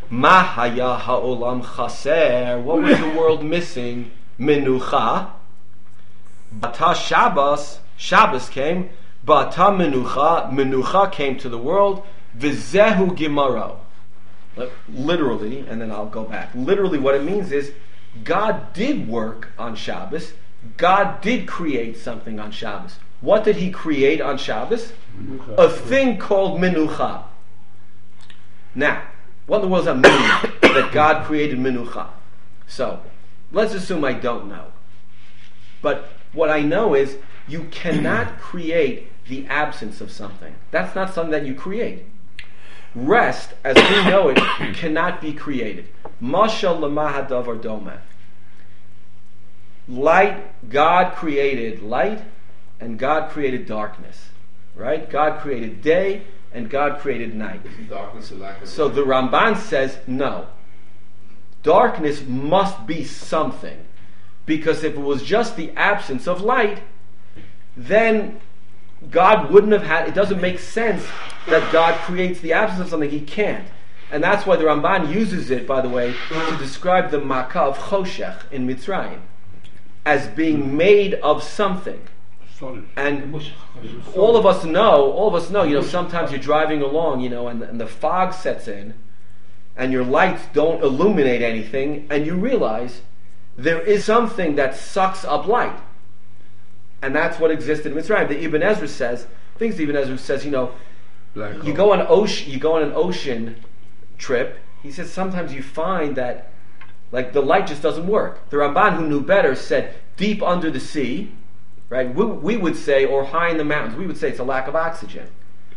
Ma haya ha'olam chaser. What was the world missing? Menucha. Bata Shabbos. Shabbos came. Bata menucha. Menucha came to the world. V'zehu gimaro. Literally, and then I'll go back. Literally, what it means is God did work on Shabbos. God did create something on Shabbos. What did He create on Shabbos? Menucha. A thing called menucha. Now, what in the world does that mean that God created menucha? So, let's assume I don't know. But what I know is you cannot create the absence of something. That's not something that you create. Rest, as we know it, cannot be created. Mashal lemahadavar doma. Light, God created light, and God created darkness. Right? God created day, and God created night. Darkness and lack of So the Ramban says, no. Darkness must be something. Because if it was just the absence of light, then God wouldn't have had, it doesn't make sense that God creates the absence of something. He can't. And that's why the Ramban uses it, by the way, to describe the Makkah of Choshech in Mitzrayim as being made of something. And all of us know, all of us know, you know, sometimes you're driving along, you know, and, and the fog sets in, and your lights don't illuminate anything, and you realize there is something that sucks up light. And that's what existed in Mitzrayim. The Ibn Ezra says, I think the Ibn Ezra says, you know, Black you go on ocean, you go on an ocean trip. He says sometimes you find that, like, the light just doesn't work. The Ramban, who knew better, said deep under the sea, right? We, we would say, or high in the mountains, we would say it's a lack of oxygen.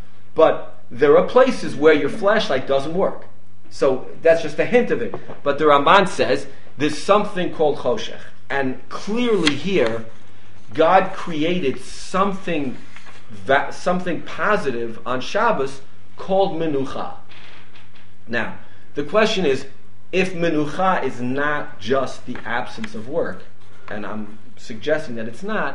But there are places where your flashlight doesn't work. So that's just a hint of it. But the Ramban says there's something called choshech, and clearly here, God created something va- something positive on Shabbos called menucha. Now, the question is, if menucha is not just the absence of work, and I'm suggesting that it's not,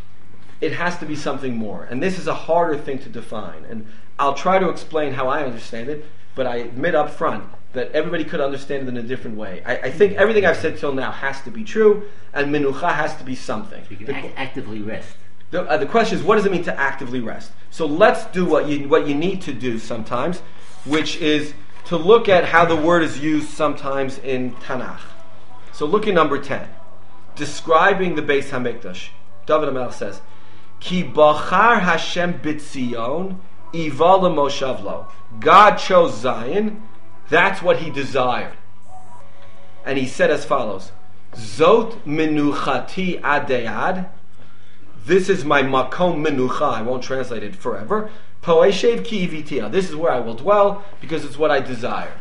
it has to be something more. And this is a harder thing to define. And I'll try to explain how I understand it, but I admit up front that everybody could understand it in a different way. I, I think everything I've said till now has to be true, and menucha has to be something. You can The- act- actively rest. the, uh, the question is, what does it mean to actively rest? So let's do what you what you need to do sometimes, which is to look at how the word is used sometimes in Tanakh. So look at number ten, describing the Beis Hamikdash. David HaMelech says, "Ki bachar Hashem b'tzion iva lemoshavlo." God chose Zion. That's what He desired, and He said as follows: "Zot menuchati adeyad." This is my makom menucha. I won't translate it forever. Poeshev ki ivitia. This is where I will dwell because it's what I desire.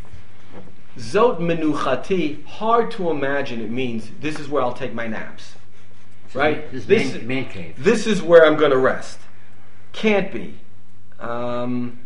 Zot menuchati. Hard to imagine. It means this is where I'll take my naps. Right? This, This, man, man cave. this is where I'm going to rest. Can't be. Um,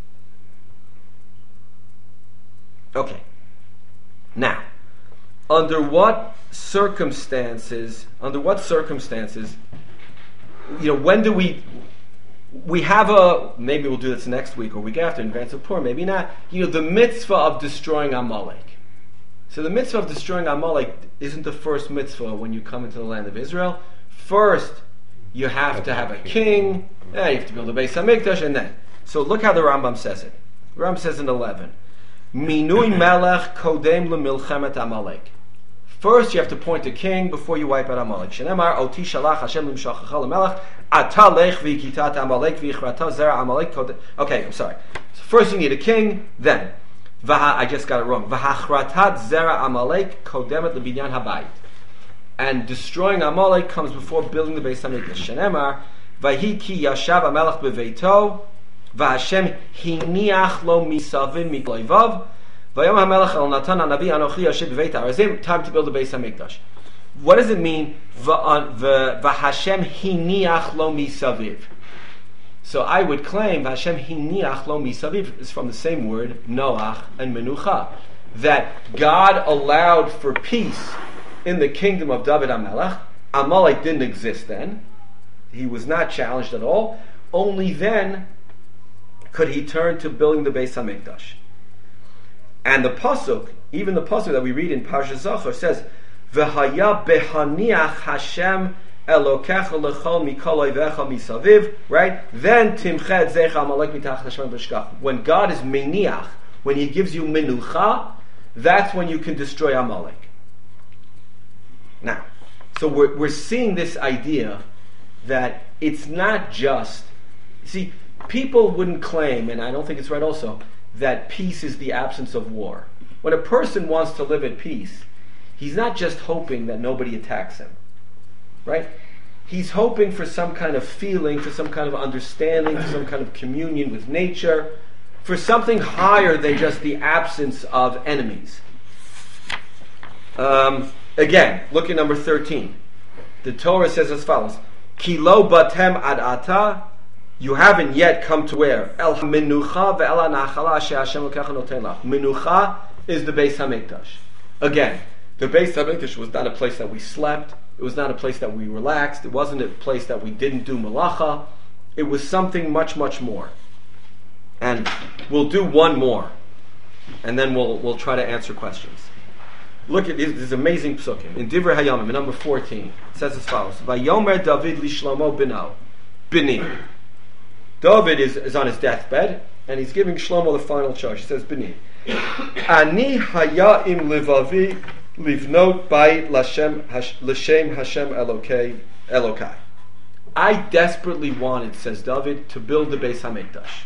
okay. Now, under what circumstances? Under what circumstances? You know, when do we? We have a. Maybe we'll do this next week or week after in advance of Purim. Maybe not. You know, the mitzvah of destroying Amalek. So the mitzvah of destroying Amalek isn't the first mitzvah when you come into the land of Israel. First, you have to have a king. Yeah, you have to build a Beis Hamikdash, and then. So look how the Rambam says it. The Rambam says in eleven, Minui melech kodem lemilchemet Amalek. First, you have to appoint a king before you wipe out Amalek. Shenemar oti shalach Hashem limshachacha lemelech ata lech v'yikitat Amalek v'yichrata zera Amalek kodem. Okay, I'm sorry. So first, you need a king. Then, vaha, I just got it wrong. V'hachratat zera Amalek kodemet lebinyan habayit. And destroying Amalek comes before building the Beis Hamikdash. Shenemar vahi ki yashav Amalek beveito v'Hashem hiniach lo misavim mikloivav. Vayom HaMelech El Natan HaNavi Anochi Yashiv B'Veit HaArazim. Time to build the Beis Hamikdash. What does it mean? V'Hashem hiniach lo misaviv. So I would claim V'Hashem hiniach lo misaviv is from the same word Noach and Menucha, that God allowed for peace in the kingdom of David HaMelech. Amalek didn't exist then. He was not challenged at all. Only then could he turn to building the Beis Hamikdash. And the pasuk, even the pasuk that we read in Parshat Zachor says, "V'haya behaniach Hashem Elokecha lechol mikol oivecha misaviv." Right? Then timched zecha amalek mitach Hashem b'shkach. When God is meniach, when He gives you menucha, that's when you can destroy Amalek. Now, so we're we're seeing this idea that it's not just. See, people wouldn't claim, and I don't think it's right also, that peace is the absence of war. When a person wants to live at peace, he's not just hoping that nobody attacks him, right? He's hoping for some kind of feeling, for some kind of understanding, for some kind of communion with nature, for something higher than just the absence of enemies. Um, again, look at number thirteen. The Torah says as follows, Ki lo batem ad ata, you haven't yet come to where? El ha-menucha ve'el ha-nachala asher Hashem Elokecha noten lach. Menucha is the Beis HaMikdash. Again, the Beis HaMikdash was not a place that we slept. It was not a place that we relaxed. It wasn't a place that we didn't do malacha. It was something much, much more. And we'll do one more, and then we'll we'll try to answer questions. Look at these, these amazing psukim. In Divrei Hayamim, in number fourteen, it says as follows, Vayomer David li Shlomo bino, bini. David is, is on his deathbed, and he's giving Shlomo the final charge. He says, bini. Ani haya im levavi livnot bayit l'Hashem l'shem Hashem Elokei Elokai. I desperately wanted, says David, to build the Beis HaMikdash.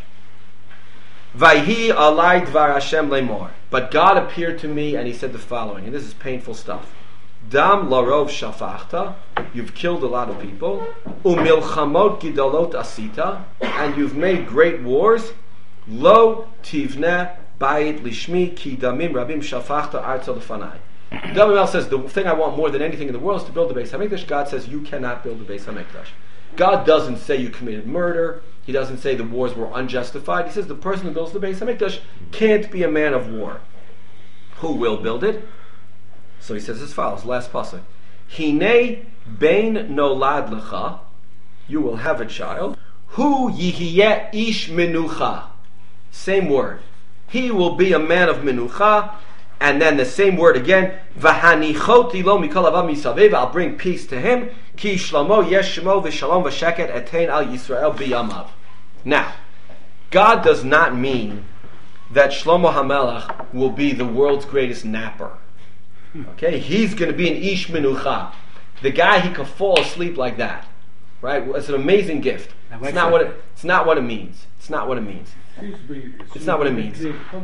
Vayhi alai dvar Hashem lemor. But God appeared to me and He said the following, and this is painful stuff. Dam larov shafachta, you've killed a lot of people. Umilchamot gidolot asita, and you've made great wars. Lo tivne bayit lishmi ki damim rabim shafachta arza lefanai. David says, the thing I want more than anything in the world is to build the Beis HaMikdash. God says, you cannot build the Beis HaMikdash. God doesn't say you committed murder. He doesn't say the wars were unjustified. He says the person who builds the Beis HaMikdash can't be a man of war. Who will build it? So he says as follows, last pasuk. Hine bein nolad lecha, you will have a child. Hu yihiyeh ish menucha. Same word. He will be a man of menucha. And then the same word again. V'hanichoti lo mikol avav misavev. I'll bring peace to him. Ki shlomo yesh shemo v'shalom v'sheket etein al Yisrael biyamav. Now, God does not mean that Shlomo HaMelech will be the world's greatest napper. Okay, he's going to be an ish menucha. The guy, he could fall asleep like that. Right? It's an amazing gift. It's not what it, it's not what it means. It's not what it means. It's not what it means.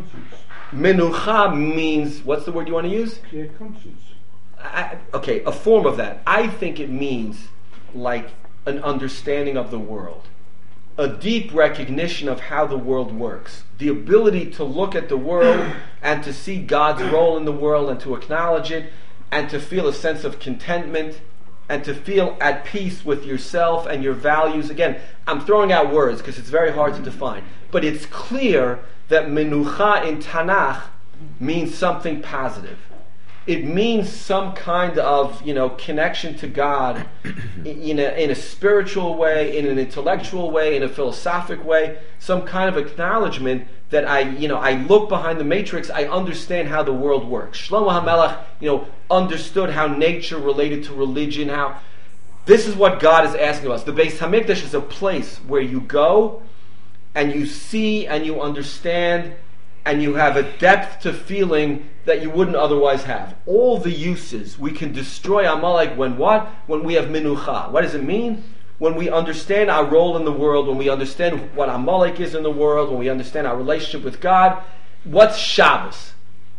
Menucha means, what's the word you want to use? Clear conscience. I, okay, a form of that. I think it means like an understanding of the world. A deep recognition of how the world works. The ability to look at the world and to see God's role in the world and to acknowledge it and to feel a sense of contentment and to feel at peace with yourself and your values. Again, I'm throwing out words because it's very hard to define. But it's clear that menucha in Tanakh means something positive. It means some kind of, you know, connection to God in a, in a spiritual way, in an intellectual way, in a philosophic way, some kind of acknowledgement that I, you know, I look behind the matrix, I understand how the world works. Shlomo HaMelech, you know, understood how nature related to religion, how this is what God is asking of us. The Beis HaMikdash is a place where you go and you see and you understand and you have a depth to feeling that you wouldn't otherwise have. All the uses. We can destroy Amalek when what? When we have Menucha. What does it mean? When we understand our role in the world, when we understand what Amalek is in the world, when we understand our relationship with God. What's Shabbos?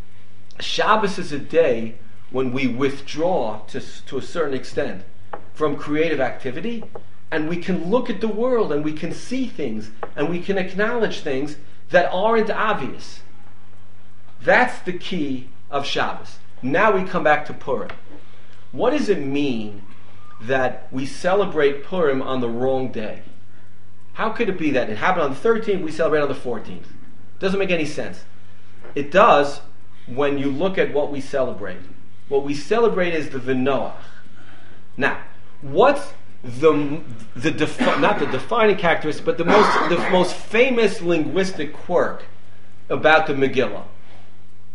Shabbos is a day when we withdraw to, to a certain extent from creative activity, and we can look at the world and we can see things and we can acknowledge things that aren't obvious. That's the key of Shabbos. Now we come back to Purim. What does it mean that we celebrate Purim on the wrong day? How could it be that it happened on the thirteenth, we celebrate on the fourteenth? Doesn't make any sense. It does when you look at what we celebrate. What we celebrate is the V'noach. Now, what's the the defi- not the defining characteristic, but the most the most famous linguistic quirk about the Megillah?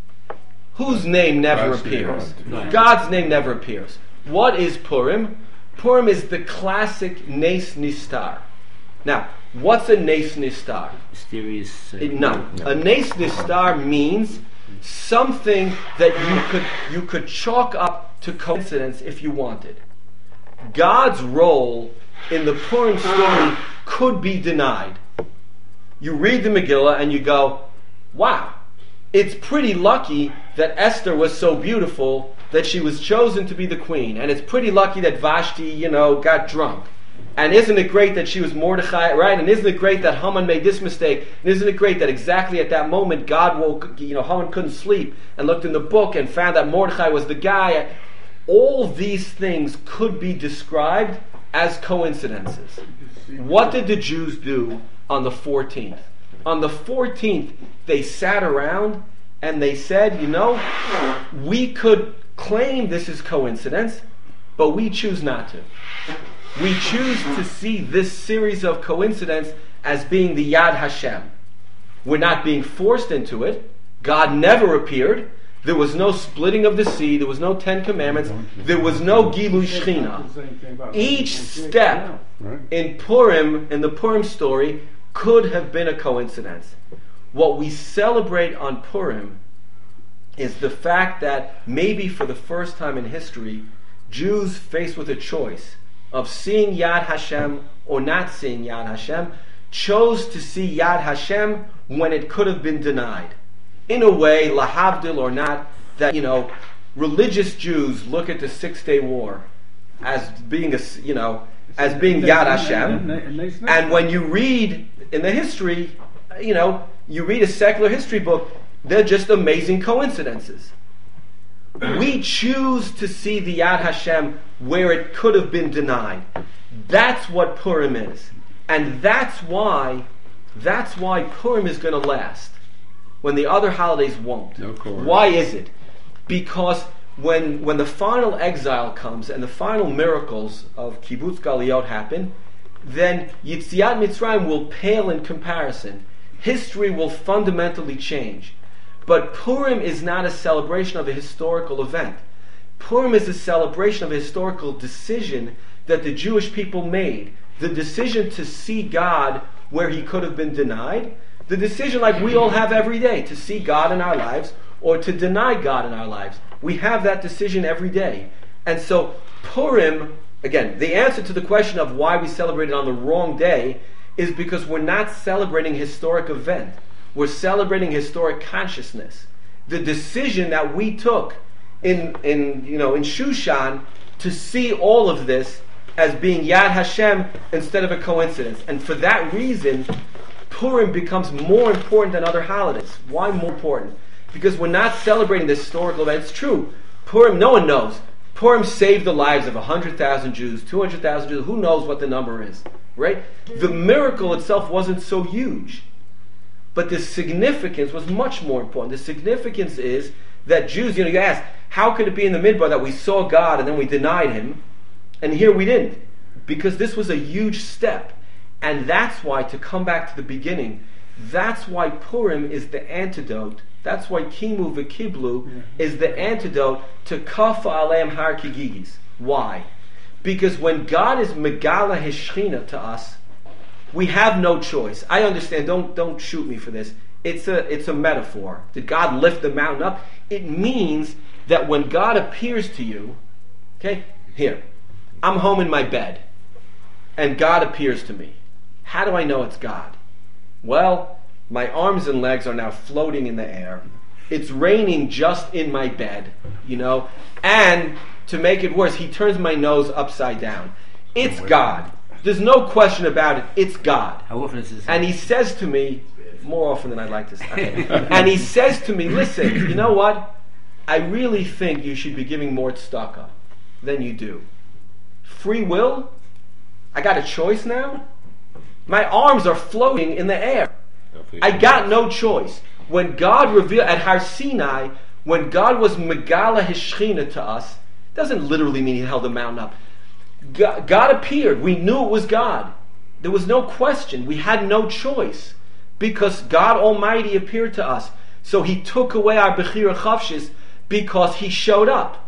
whose name never God's name. appears? Right. God's name never appears. What is Purim? Purim is the classic Nes Nistar. Now, what's a Nes Nistar? Mysterious. Uh, It, no. A Nes Nistar means something that you could you could chalk up to coincidence if you wanted. God's role in the Purim story could be denied. You read the Megillah and you go, wow, it's pretty lucky that Esther was so beautiful that she was chosen to be the queen. And it's pretty lucky that Vashti, you know, got drunk. And isn't it great that she was Mordechai, right? And isn't it great that Haman made this mistake? And isn't it great that exactly at that moment God woke, you know, Haman couldn't sleep and looked in the book and found that Mordechai was the guy. All these things could be described as coincidences. What did the Jews do on the fourteenth? On the fourteenth, they sat around and they said, you know, we could claim this is coincidence, but we choose not to. We choose to see this series of coincidence as being the Yad Hashem. We're not being forced into it. God never appeared. There was no splitting of the sea. There was no Ten Commandments. There was no Gilui Shechina. Each step Right. in Purim, in the Purim story, could have been a coincidence. What we celebrate on Purim is the fact that maybe for the first time in history, Jews faced with a choice of seeing Yad Hashem or not seeing Yad Hashem, chose to see Yad Hashem when it could have been denied. In a way, lahavdil or not, that, you know, religious Jews look at the Six-Day War as being a, you know, as being Yad Hashem. And when you read in the history, you know, you read a secular history book, they're just amazing coincidences. We choose to see the Yad Hashem where it could have been denied. That's what Purim is. And that's why, that's why Purim is going to last when the other holidays won't. No course. Why is it? Because when when the final exile comes and the final miracles of Kibbutz Galiot happen, then Yitziat Mitzrayim will pale in comparison. History will fundamentally change. But Purim is not a celebration of a historical event. Purim is a celebration of a historical decision that the Jewish people made. The decision to see God where he could have been denied. The decision like we all have every day, to see God in our lives or to deny God in our lives. We have that decision every day. And so Purim, again, the answer to the question of why we celebrate it on the wrong day is because we're not celebrating a historic event. We're celebrating historic consciousness. The decision that we took in, in, you know, in Shushan to see all of this as being Yad Hashem instead of a coincidence. And for that reason, Purim becomes more important than other holidays. Why more important? Because we're not celebrating this historical event. It's true. Purim, no one knows. Purim saved the lives of one hundred thousand Jews, two hundred thousand Jews. Who knows what the number is? Right? The miracle itself wasn't so huge. But the significance was much more important. The significance is that Jews, you know, you ask, how could it be in the Midbar that we saw God and then we denied him, and here we didn't? Because this was a huge step. And that's why, to come back to the beginning, that's why Purim is the antidote. That's why Kimu v'Kiblu yeah. is the antidote to Kafa Aleim Har Kigigis. Why? Because when God is Megala His Shechina to us, we have no choice. I understand, don't don't shoot me for this. It's a it's a metaphor. Did God lift the mountain up? It means that when God appears to you, okay, here, I'm home in my bed, and God appears to me. How do I know it's God? Well, my arms and legs are now floating in the air. It's raining just in my bed, you know, and to make it worse, he turns my nose upside down. It's God. There's no question about it. It's God. How often is this? And he says to me, more often than I'd like to say, and he says to me, listen, you know what? I really think you should be giving more tzedakah than you do. Free will? I got a choice now? My arms are floating in the air. I got no choice. When God revealed at Har Sinai, when God was Megala His Shechina to us, doesn't literally mean he held the mountain up. God, God appeared. We knew it was God. There was no question. We had no choice because God Almighty appeared to us. So he took away our Bechira Chavshis, because he showed up.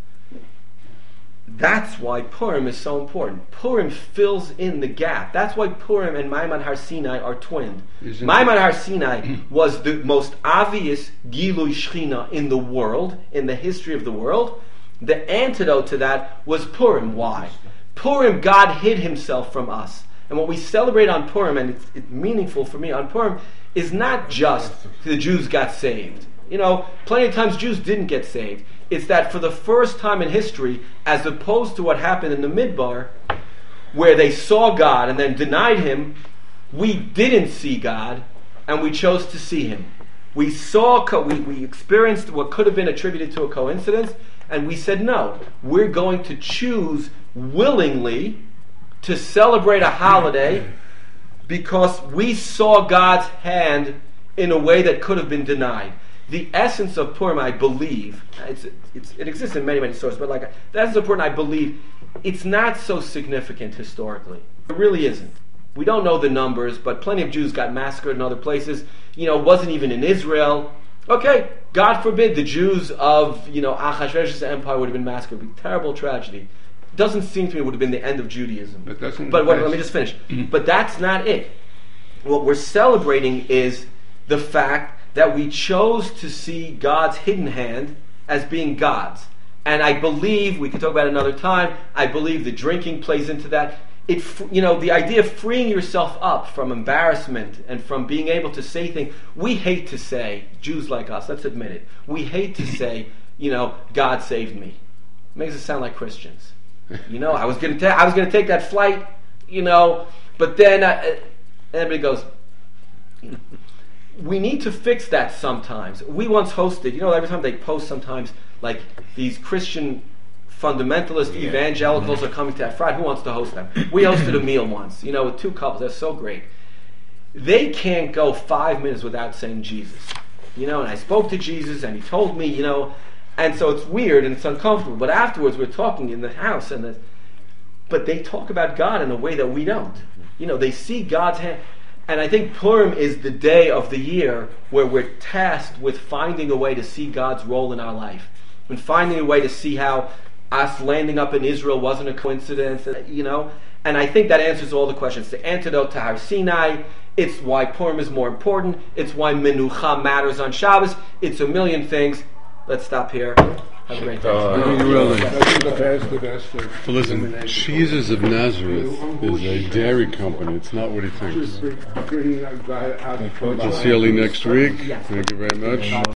That's why Purim is so important. Purim fills in the gap. That's why Purim and Maimon Har Sinai are twinned. Isn't Maimon Har Sinai was the most obvious Gilui Shechina in the world, in the history of the world. The antidote to that was Purim. Why? Purim, God hid himself from us. And what we celebrate on Purim, and it's, it's meaningful for me on Purim, is not just the Jews got saved. You know, plenty of times Jews didn't get saved. It's that for the first time in history, as opposed to what happened in the Midbar, where they saw God and then denied him, we didn't see God, and we chose to see him. We saw, co- we, we experienced what could have been attributed to a coincidence, and we said, no, we're going to choose willingly to celebrate a holiday because we saw God's hand in a way that could have been denied. The essence of Purim, I believe, it's, it's, it exists in many, many sources, but like the essence of Purim, I believe, it's not so significant historically. It really isn't. We don't know the numbers, but plenty of Jews got massacred in other places. You know, it wasn't even in Israel. Okay, God forbid the Jews of, you know, Achashverosh's empire would have been massacred. It would be a terrible tragedy. Doesn't seem to me it would have been the end of Judaism. But doesn't But the what, past- let me just finish. But that's not it. What we're celebrating is the fact that we chose to see God's hidden hand as being God's. And I believe, we could talk about it another time, I believe the drinking plays into that. It, you know, the idea of freeing yourself up from embarrassment and from being able to say things. We hate to say, Jews like us, let's admit it, we hate to say, you know, God saved me. It makes us sound like Christians. You know, I was going to ta- I was going to take that flight, you know, but then uh, everybody goes, we need to fix that sometimes. We once hosted, you know, every time they post sometimes, like these Christian fundamentalist evangelicals are coming to that Friday. Who wants to host them? We hosted a meal once, you know, with two couples. They're so great. They can't go five minutes without saying Jesus. You know, and I spoke to Jesus and he told me, you know, and so it's weird and it's uncomfortable. But afterwards we're talking in the house and the, but they talk about God in a way that we don't. You know, they see God's hand. And I think Purim is the day of the year where we're tasked with finding a way to see God's role in our life. And finding a way to see how us landing up in Israel wasn't a coincidence, you know. And I think that answers all the questions. The antidote to Har Sinai. It's why Purim is more important. It's why Menucha matters on Shabbos. It's a million things. Let's stop here. Have a great day. Thank you, Ellen. Doesn't the past the best of Well, listen, Jesus of Nazareth is a dairy company. It's not what he thinks. bring, bring a guy out of We'll see you next week. Thank you very much.